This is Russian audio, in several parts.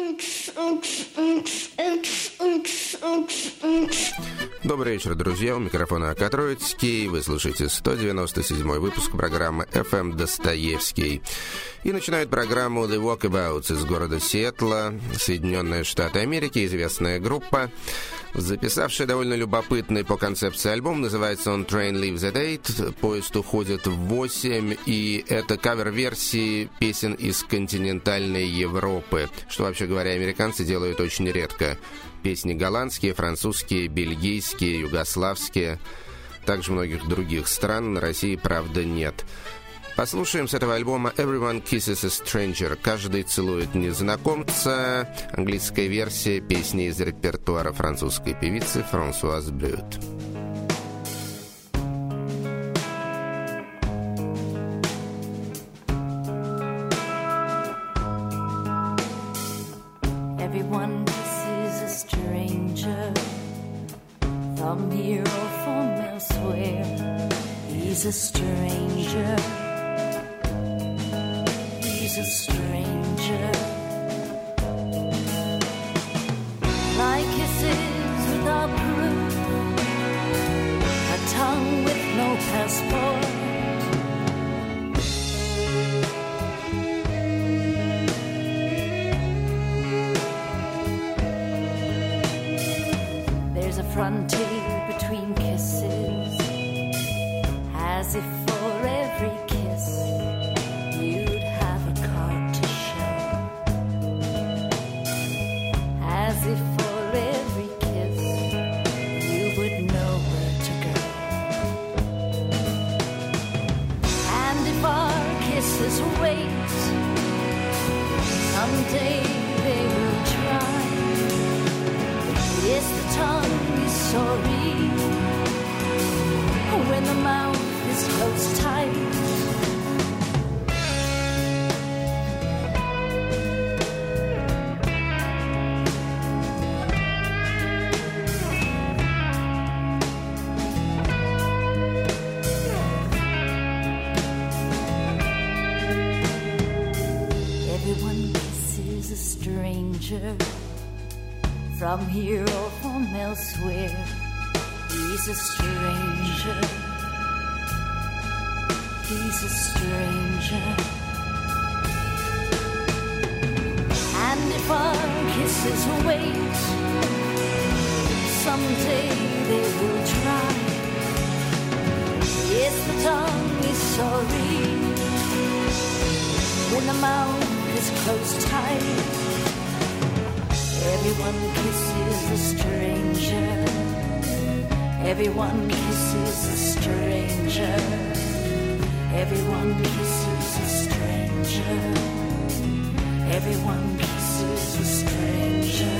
Добрый вечер, друзья. У микрофона Катроицкий. Вы слушаете 197-й выпуск программы FM Достоевский. И начинает программу The Walkabouts из города Сиэтла, Соединенные Штаты Америки. Известная группа, записавшая довольно любопытный по концепции альбом. Называется он Train Leaves at 8. Поезд уходит в 8. И это кавер-версии песен из континентальной Европы, что, вообще говоря, американцы делают очень редко. Песни голландские, французские, бельгийские, югославские, также многих других стран. На России, правда, нет. Послушаем с этого альбома «Everyone Kisses a Stranger». «Каждый целует незнакомца». Английская версия песни из репертуара французской певицы Франсуаз Брют. From here or from elsewhere, he's a stranger. He's a stranger. Like kisses without proof, a tongue with no passport. There's a frontier between kisses, as if for every kiss you'd have a card to show, as if for every kiss you would know where to go. And if our kisses wait, someday they will try. Yes, the tongue is sorry when the mouth is closed tight. Everyone kisses a stranger. From here or from elsewhere, he's a stranger. He's a stranger. And if our kisses wait, someday they will try. Yes, the tongue is sorry when the mouth is closed tight. Everyone kisses a stranger. Everyone kisses a stranger. Everyone kisses a stranger. Everyone kisses a stranger.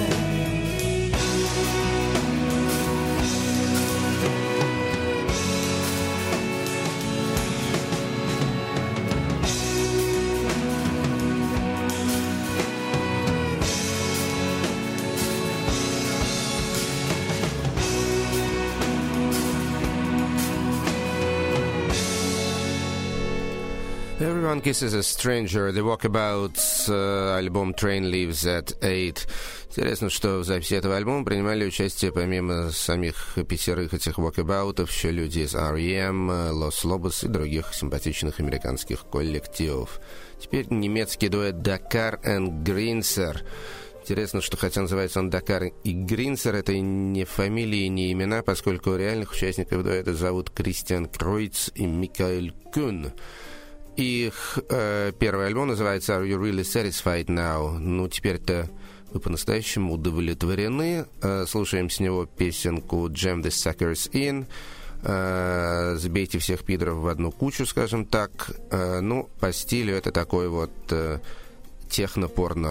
Everyone Kisses a Stranger, The Walkabouts, альбом Train Leaves at 8. Интересно, что в записи этого альбома принимали участие помимо самих пятерых этих walkabout'ов еще люди из R.E.M., Los Lobos и других симпатичных американских коллективов. Теперь немецкий дуэт Dakar and Grinzer. Интересно, что хотя называется он Дакар и Гринцер, это не фамилии, не имена, поскольку реальных участников дуэта зовут Кристиан Кройц и Микаэль Кюн. Их первый альбом называется «Are You Really Satisfied Now?» Ну, теперь-то вы по-настоящему удовлетворены. Слушаем с него песенку «Jam the Suckers In». Забейте всех пидоров в одну кучу, скажем так. Ну, по стилю это такой вот техно-порно.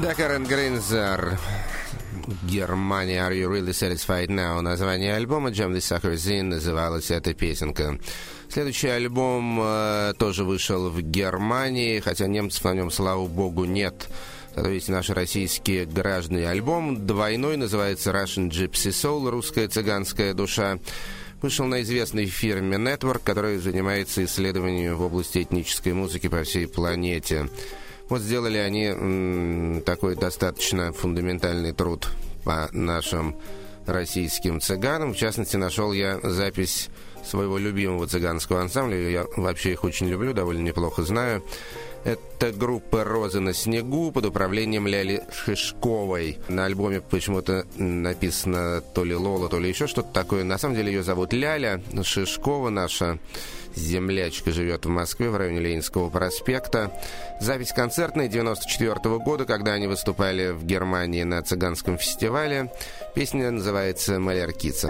Карен Гринзер, Германия, Are You Really Satisfied Now? Название альбома Jam the Suckers In, называлась эта песенка. Следующий альбом тоже вышел в Германии, хотя немцев на нем, слава богу, нет. Зато есть наш российский гражданский альбом, двойной, называется Russian Gypsy Soul, русская цыганская душа. Вышел на известной фирме Network, которая занимается исследованием в области этнической музыки по всей планете. Вот сделали они такой достаточно фундаментальный труд по нашим российским цыганам. В частности, нашел я запись своего любимого цыганского ансамбля. Я вообще их очень люблю, довольно неплохо знаю. Это группа «Розы на снегу» под управлением Ляли Шишковой. На альбоме почему-то написано то ли Лола, то ли еще что-то такое. На самом деле ее зовут Ляля Шишкова, наша землячка, живет в Москве, в районе Ленинского проспекта. Запись концертная 94 года, когда они выступали в Германии на цыганском фестивале. Песня называется «Маляркица».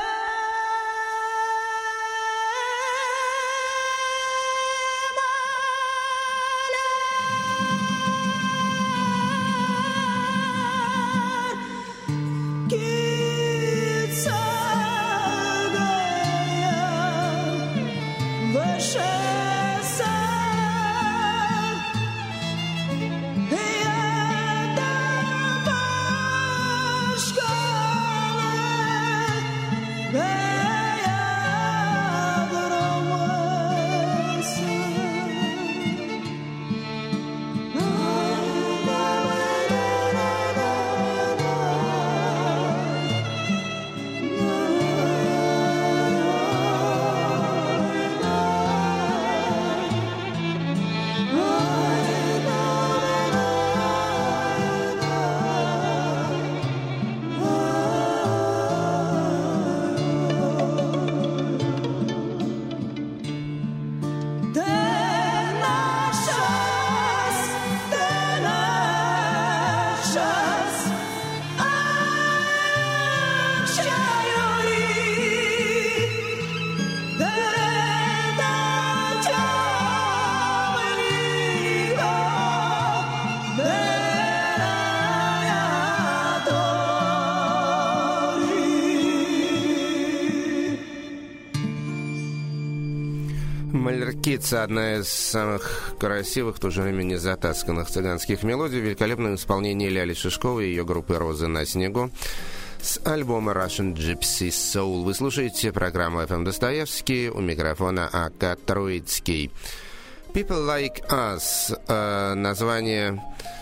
«Маляркица» — одна из самых красивых, в то же время не затасканных цыганских мелодий в великолепном исполнении Ляли Шишковой и ее группы «Розы на снегу» с альбома Russian Gypsy Soul. Вы слушаете программу FM Достоевский, у микрофона А.К. Троицкий. People Like Us — название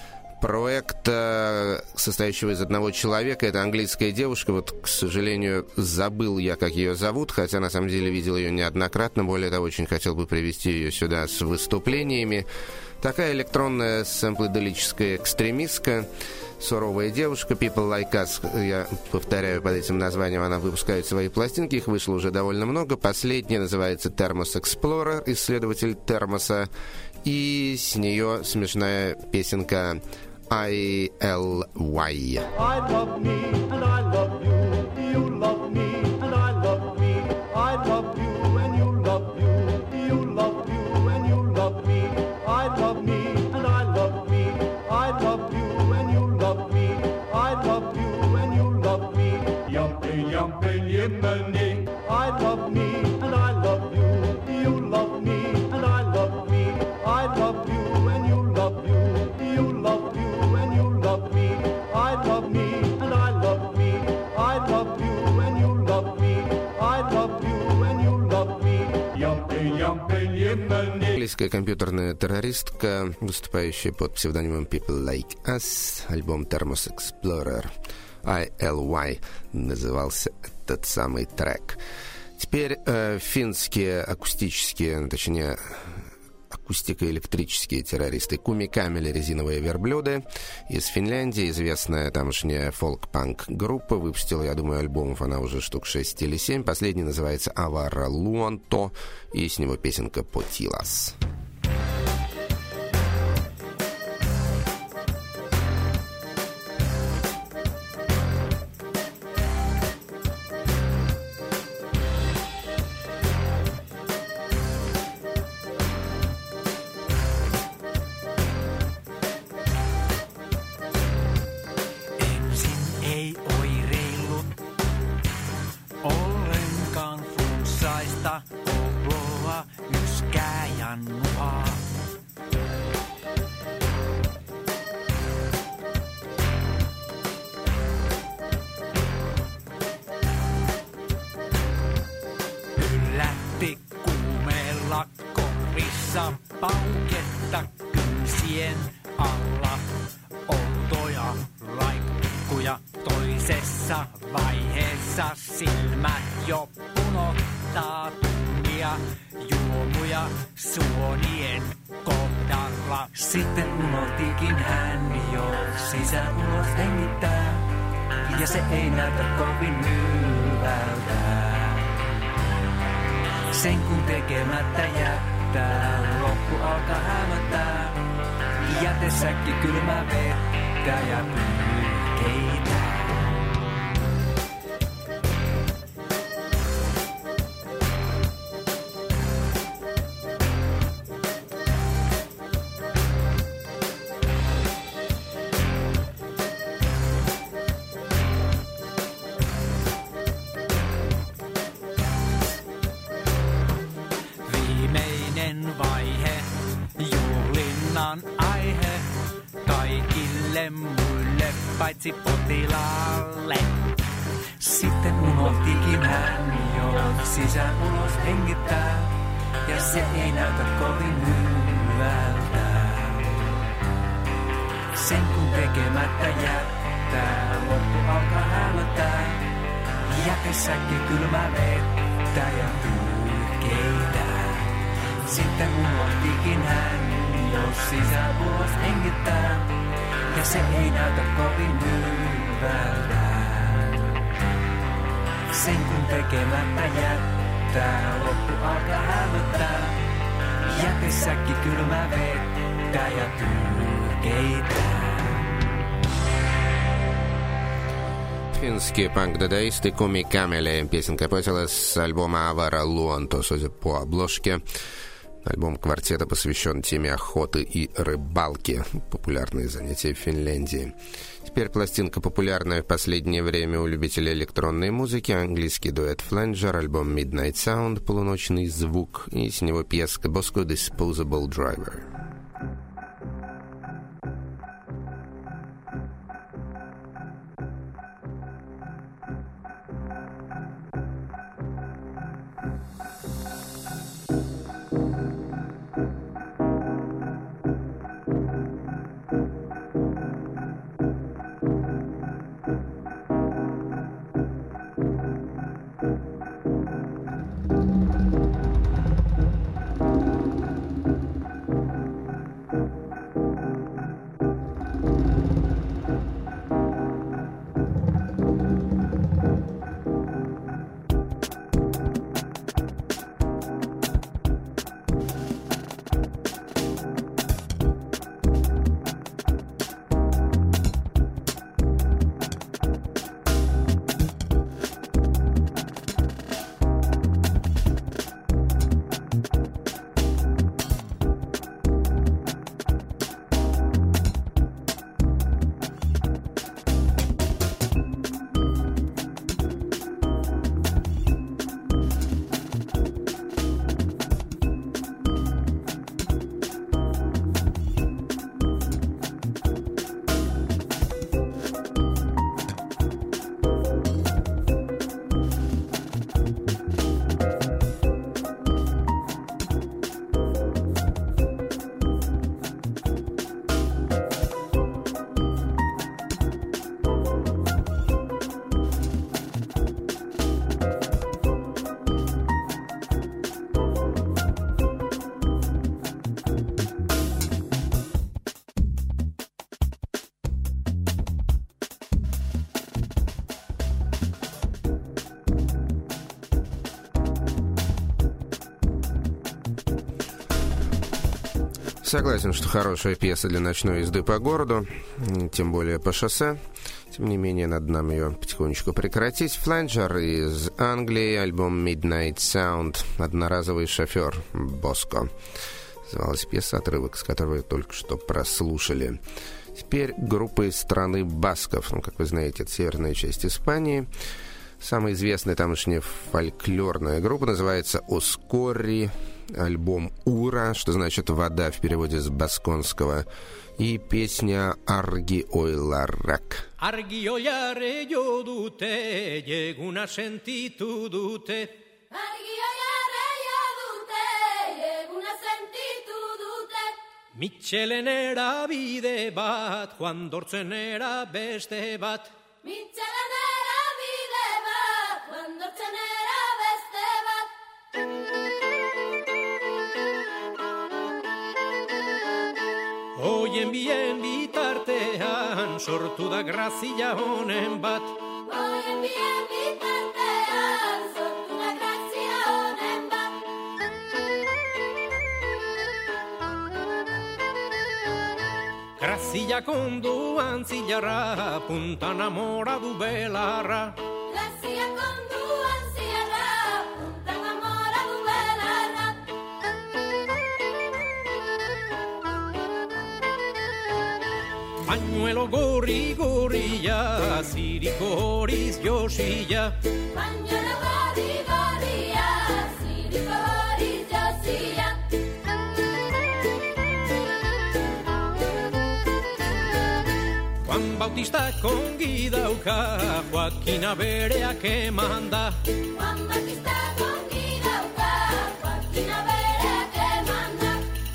проекта, состоящего из одного человека. Это английская девушка. Вот, к сожалению, забыл я, как ее зовут, хотя на самом деле видел ее неоднократно. Более того, очень хотел бы привести ее сюда с выступлениями. Такая электронная сэмплоделическая экстремистка, суровая девушка. People Like Us, я повторяю, под этим названием она выпускает свои пластинки. Их вышло уже довольно много. Последняя называется Thermos Explorer, исследователь термоса. И с нее смешная песенка I-L-Y. I love me and I love you. You love me and I love me. I love you and you love you. You love you and you love me. I love me and I love me. I love you and you love me. I love you and you love me. Jumping, jumping, Yemeni. I love me and I love you. You love me and I love me. I love you and you love you. You love you. I love me and I love me. I love you and you love me. I love you and you love me. Jumping, jumping, Yemeni. Английская компьютерная террористка, выступающая под псевдонимом People Like Us. Альбом Thermos Explorer. I-L-Y назывался этот самый трек. Теперь финские акустические, точнее, акустико-электрические террористы. Куми Камели, резиновые верблюды. Из Финляндии известная тамошняя фолк-панк группа. Выпустила, я думаю, альбомов она уже штук 6 или 7. Последний называется «Авара Луанто», и с него песенка «Потилас». kesän nuhaa. Yllätti kuumeella korissa pauketta kynsien alla. Outoja laikkuja toisessa vaiheessa silmät jo punottaa tunnia. Juomuja suonien kohdalla. Sitten unohtikin hän jo sisään ulos hengittää. Ja se ei näytä kovin hyvältä. Sen kun tekemättä jättää, loppu alkaa hämättää. Jätesäkki kylmää vettä ja pyyhkeitä. Viimeinen vaihe, juhlinnan aihe, kaikille muille paitsi potilaalle. Sitten unohtikin hän jo sisään ulos hengittää, ja se ei näytä kovin hyvältä. Sen kun tekemättä jättää, loppu alkaa hämättää. Jätesäkki kylmää vettä ja pyyhkeitä. Sitten unohtikin hän, jos sisään ulos hengittää, ja se ei näytä kovin hyvältä. Sen kun tekemättä jättää, loppu alkaa hämättää. Jätesäkki kylmää vettä ja pyyhkeitä. Финские панк-дадаисты Куми Камеле. Песенка писалась с альбома «Авара Луонто», судя по обложке. Альбом квартета посвящен теме охоты и рыбалки, популярные занятия в Финляндии. Теперь пластинка, популярная в последнее время у любителей электронной музыки, английский дуэт Flanger, альбом Midnight Sound, полуночный звук, и с него пьеска Bosco Disposable Driver. Согласен, что хорошая пьеса для ночной езды по городу, тем более по шоссе. Тем не менее, надо нам ее потихонечку прекратить. Flanger из Англии, альбом Midnight Sound, одноразовый шофер Боско. Называлась пьеса, отрывок, с которого только что прослушали. Теперь группа из страны басков. Ну, как вы знаете, это северная часть Испании. Самая известная тамошняя фольклорная группа называется «Оскорри», альбом «Ура», что значит «вода» в переводе с басконского, и песня «Арги ойларак». Argi oiare jo dute, eguna sentitu dute. Argi oiare jo dute, eguna sentitu dute. Mitxelenera bide bat, Juan Dortzenera beste bat. Mitxelenera bide bat, Juan Dortzenera beste bat. Hoien bien bitartean, sortu da grazia honen bat. Hoien bien bitartean, sortu da grazia honen bat. Grazia konduan zilarra, punta namoradu belarra. Grazia konduan zilarra, punta namoradu belarra. Pañuelo gorri gorria, ziriko horiz josia. Pañuelo gorri gorria, ziriko horiz josia. Juan Bautista kongi dauka, Joakina bereak emanda. Juan Bautista kongi dauka, Joakina bereak emanda.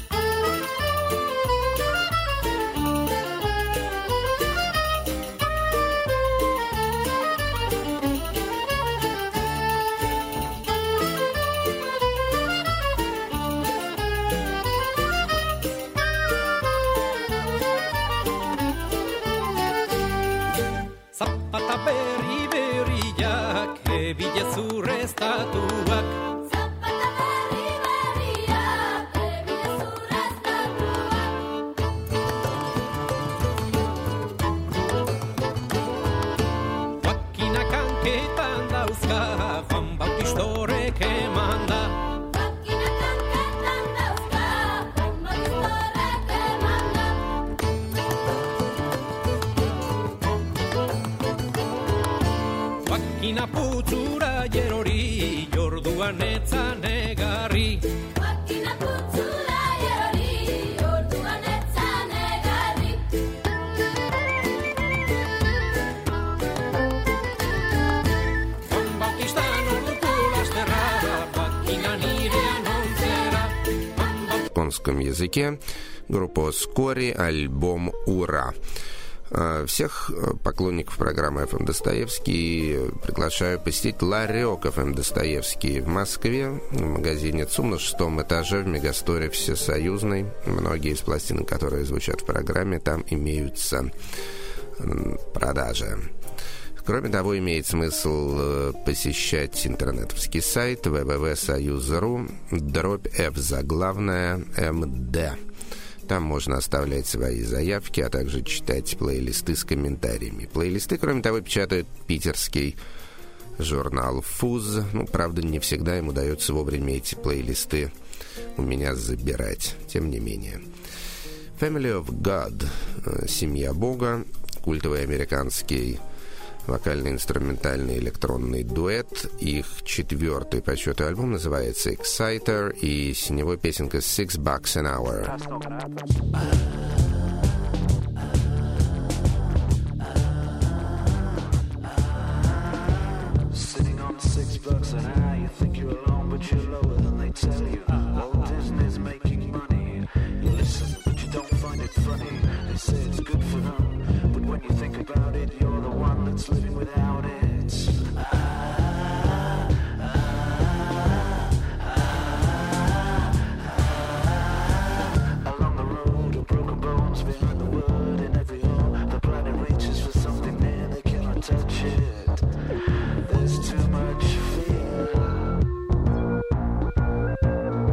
Zapata berri berriak, ebile zurreztatuak. Zapata berri berriak, ebile zurreztatuak. Joakinak hanketan dauzka, Juan Bautistorek emanda. Joakinak hanketan dauzka, Juan Bautistorek emanda. Joakina putzura jerori, jorduan etzan egarri. Joakina putzura jerori, orduan etzan egarri. Juan Bautista norduko lasterra, Joakina nirean ontzera. На японском языке группа «Оскорри», альбом «Ура». Всех поклонников программы «ФМ Достоевский» приглашаю посетить ларек «ФМ Достоевский» в Москве, в магазине ЦУМ на 6-м этаже в Мегасторе Всесоюзной. Многие из пластинок, которые звучат в программе, там имеются продажи. Кроме того, имеет смысл посещать интернетовский сайт www.soyuz.ru/F заглавная МД. Там можно оставлять свои заявки, а также читать плейлисты с комментариями. Плейлисты, кроме того, печатает питерский журнал «Фуз». Правда, не всегда им удается вовремя эти плейлисты у меня забирать. Тем не менее. «Family of God» — «Семья Бога», культовый американский вокально-инструментальный электронный дуэт. Их 4-й по счету альбом называется «Exciter», и с него песенка «$6 an Hour». Sitting on $6 an hour, you think you're alone, but you're lower than they tell you. Walt Disney's making money. You listen, but you don't find it funny. They say it's good for them, but when you think about it, you're the one that's living without it. Along the road of broken bones, behind the word in every hole, the planet reaches for something near, they cannot touch it. There's too much fear.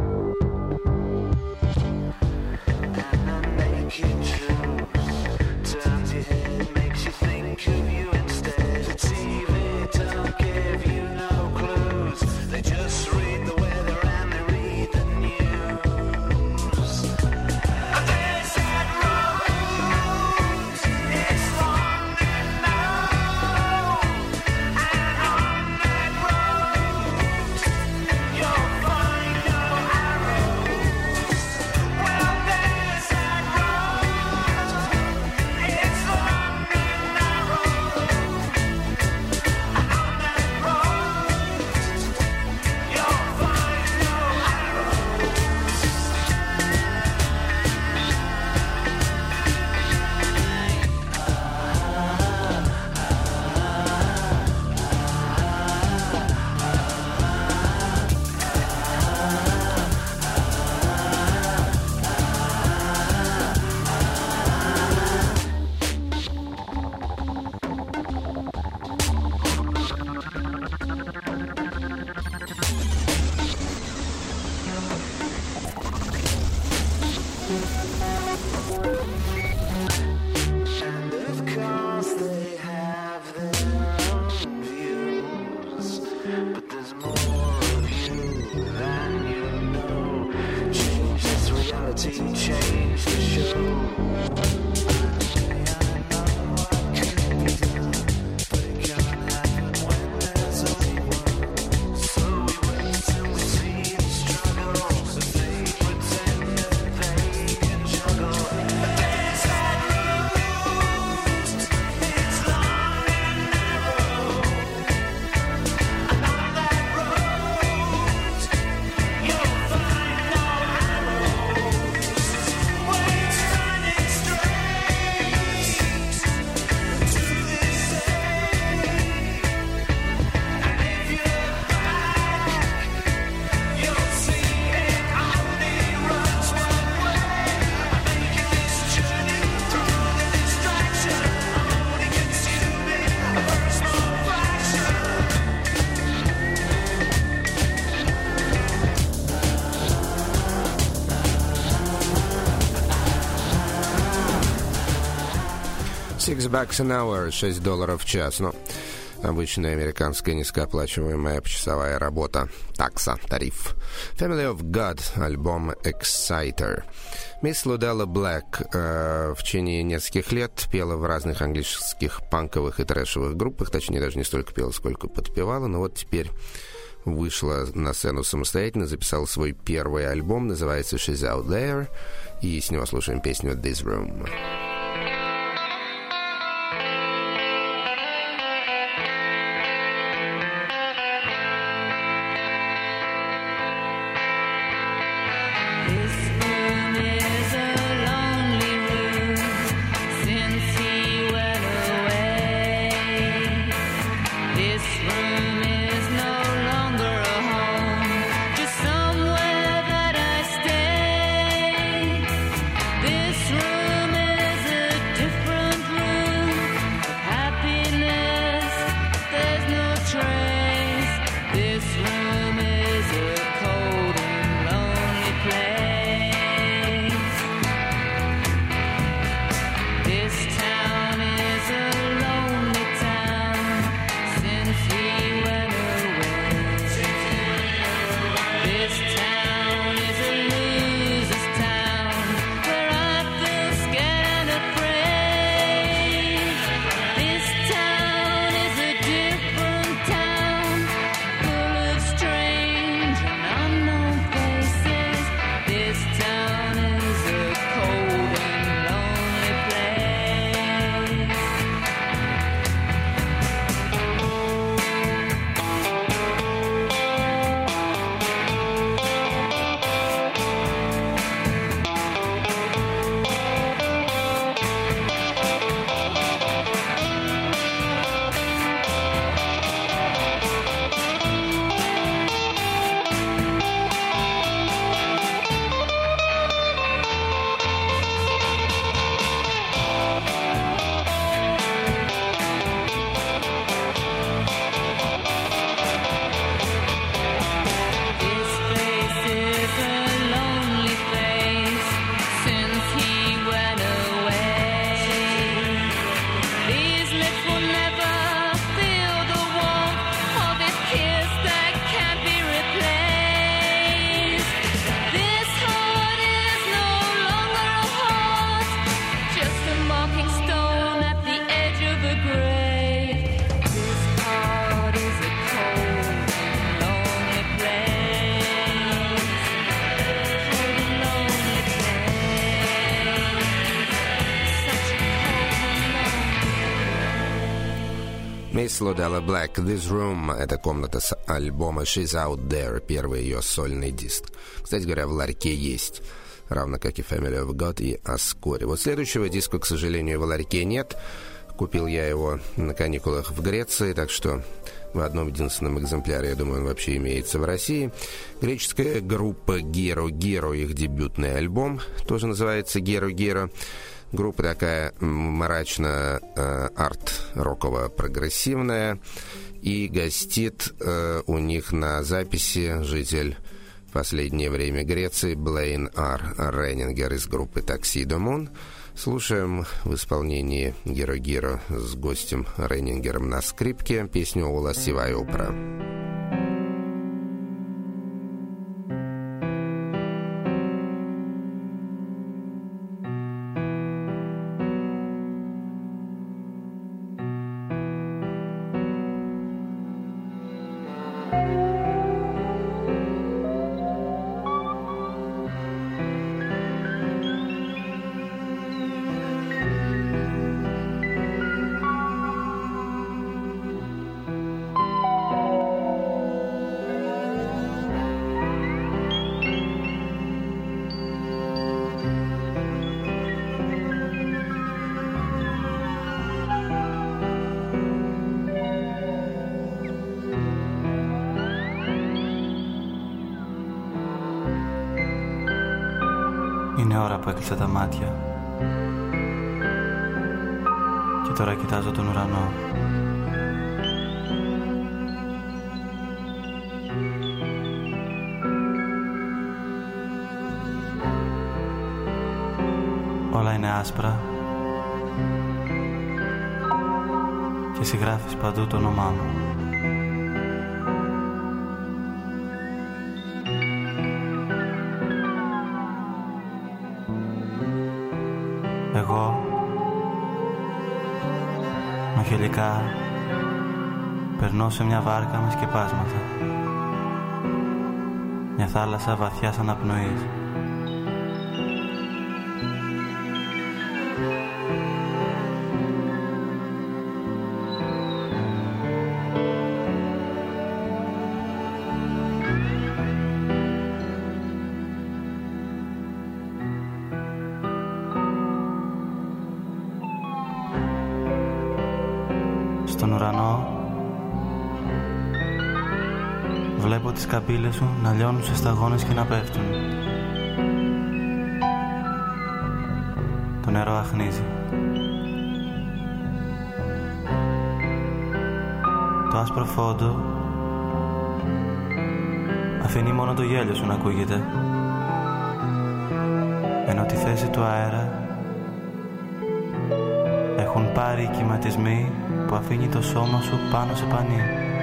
more of you than you know. Change this reality, change the show. $6 an hour, $6 в час. Ну, обычная американская низкооплачиваемая почасовая работа. Такса, тариф. Family of God, альбом Exciter. Мисс Луделла Блэк в течение нескольких лет пела в разных английских панковых и трэшевых группах. Точнее, даже не столько пела, сколько подпевала. Но вот теперь вышла на сцену самостоятельно, записала свой первый альбом, называется She's Out There. И с него слушаем песню This Room. Мисс Луделла Блэк, This Room — это комната с альбома She's Out There, первый ее сольный диск. Кстати говоря, в ларьке есть, равно как и Family of God и Аскори. Вот следующего диска, к сожалению, в ларьке нет. Купил я его на каникулах в Греции, так что в одном единственном экземпляре, я думаю, он вообще имеется в России. Греческая группа Gero Gero, их дебютный альбом, тоже называется Gero Gero. Группа такая мрачно-арт-роково-прогрессивная. И гостит у них на записи житель в последнее время Греции Блейн Р. Рейнингер из группы Tuxedo Moon. Слушаем в исполнении Gero Gero с гостем Рейнингером на скрипке песню «Ола Сивая Опера». Είναι ώρα που έκλεισα τα μάτια και τώρα κοιτάζω τον ουρανό. Όλα είναι άσπρα και εσύ γράφεις παντού το όνομά μου. Εγώ μαχαιρικά περνώ σε μια βάρκα με σκεπάσματα, μια θάλασσα βαθιάς αναπνοής. Στον ουρανό βλέπω τις καμπύλες σου να λιώνουν σε σταγόνες και να πέφτουν. Το νερό αχνίζει. Το άσπρο φόντο αφήνει μόνο το γέλιο σου να ακούγεται, ενώ τη θέση του αέρα έχουν πάρει οι κυματισμοί που αφήνει το σώμα σου πάνω σε πανί.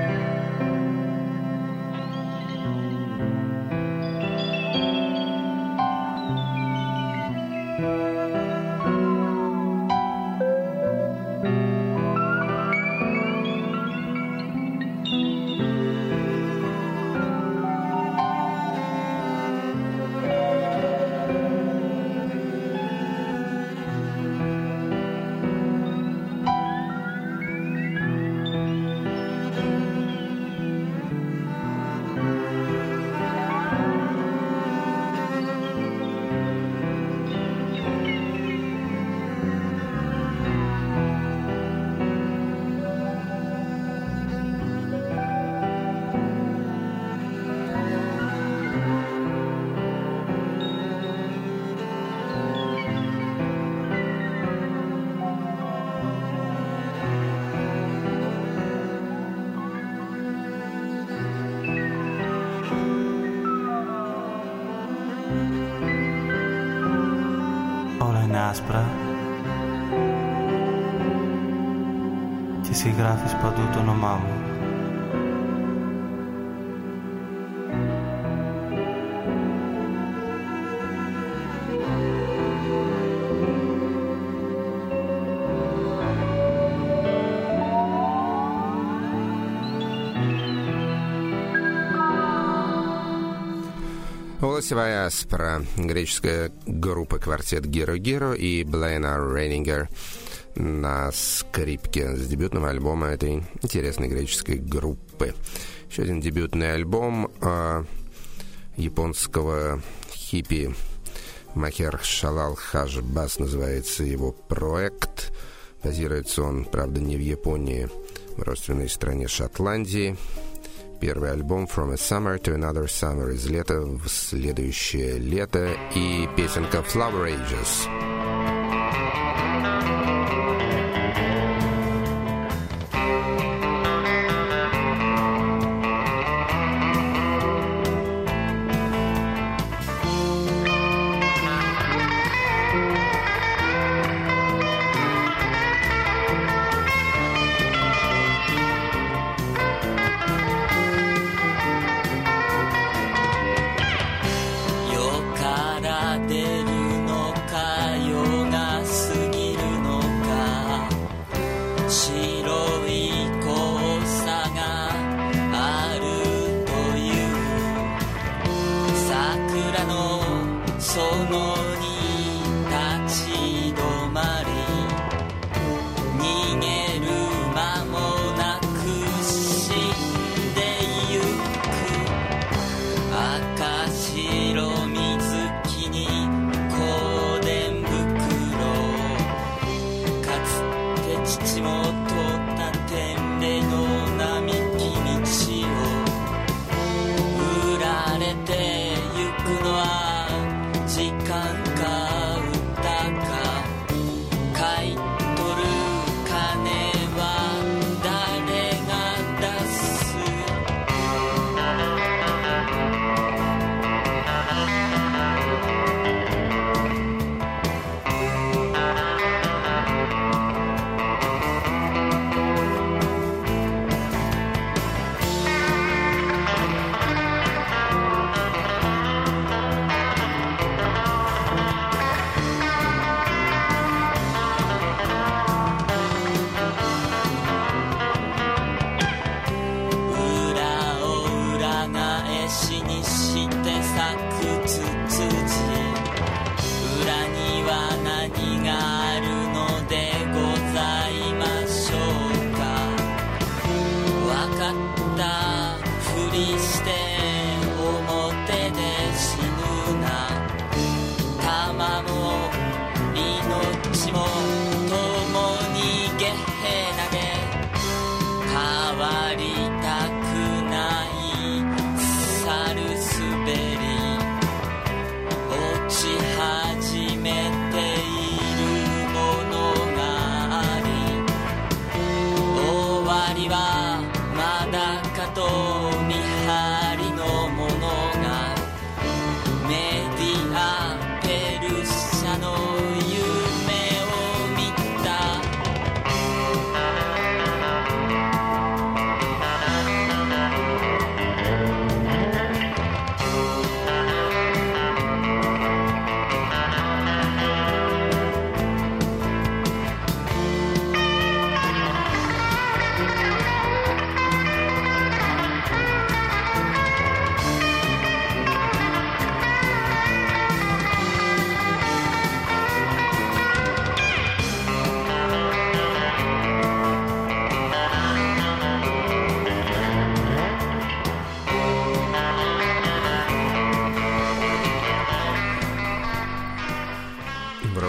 Άσπρα και εσύ γράφεις παντού το όνομά μου. Голосовая аспра, греческая группа «Квартет Гиро-Гиро» и Блейна Рейнингер на скрипке с дебютного альбома этой интересной греческой группы. Еще один дебютный альбом японского хиппи Махер Шалал Хашбас называется его проект. Базируется он, правда, не в Японии, в родственной стране Шотландии. Первый альбом «From a Summer to Another Summer» из лета в следующее лето и песенка «Flower Ages».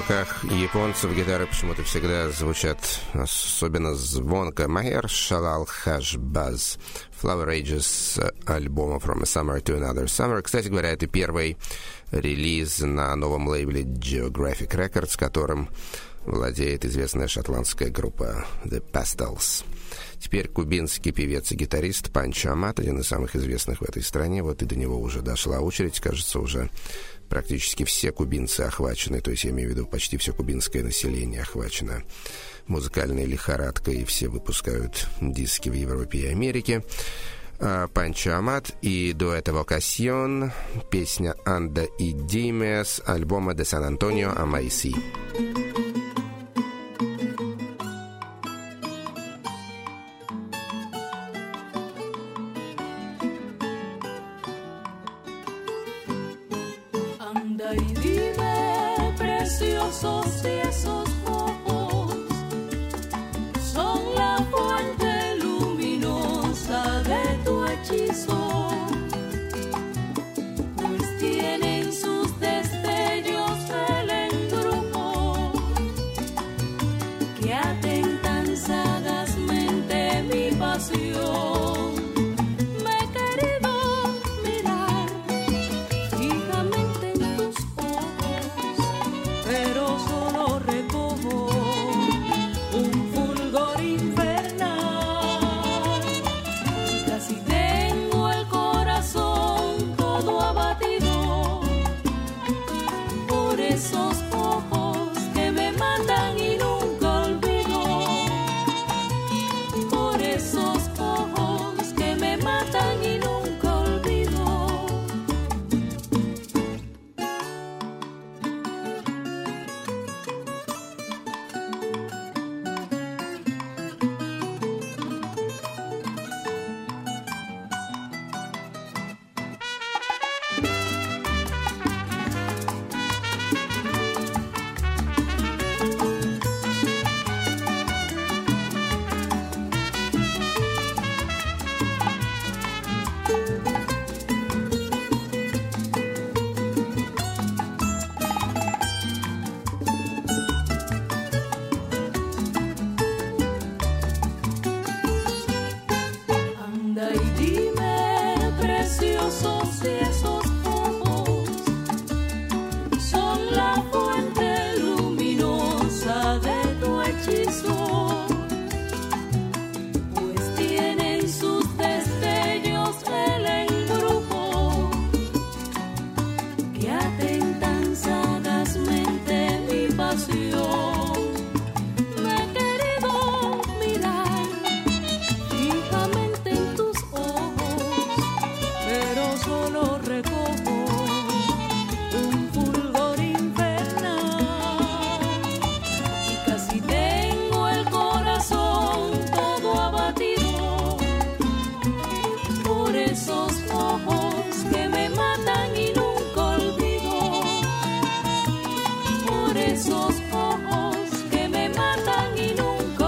руках японцев гитары почему-то всегда звучат особенно звонко. Махер Шалал Хашбаз, Flower Ages альбома From a Summer to Another Summer. Кстати говоря, это первый релиз на новом лейбле Geographic Records, которым владеет известная шотландская группа The Pastels. Теперь кубинский певец и гитарист Панчо Амат, один из самых известных в этой стране. Вот и до него уже дошла очередь. Кажется, уже практически все кубинцы охвачены, то есть я имею в виду почти все кубинское население охвачено музыкальной лихорадкой, и все выпускают диски в Европе и Америке. Панчо Амат и дуэт «Vocación», песня «Anda y Dime» с альбома «De San Antonio a Maicí». Anda y dime, preciosos si esos ojos son la fuente luminosa de tu hechizo, pues tienen sus destellos el embrujo que atentan sagazmente mi pasión. Casi tengo el corazón todo abatido.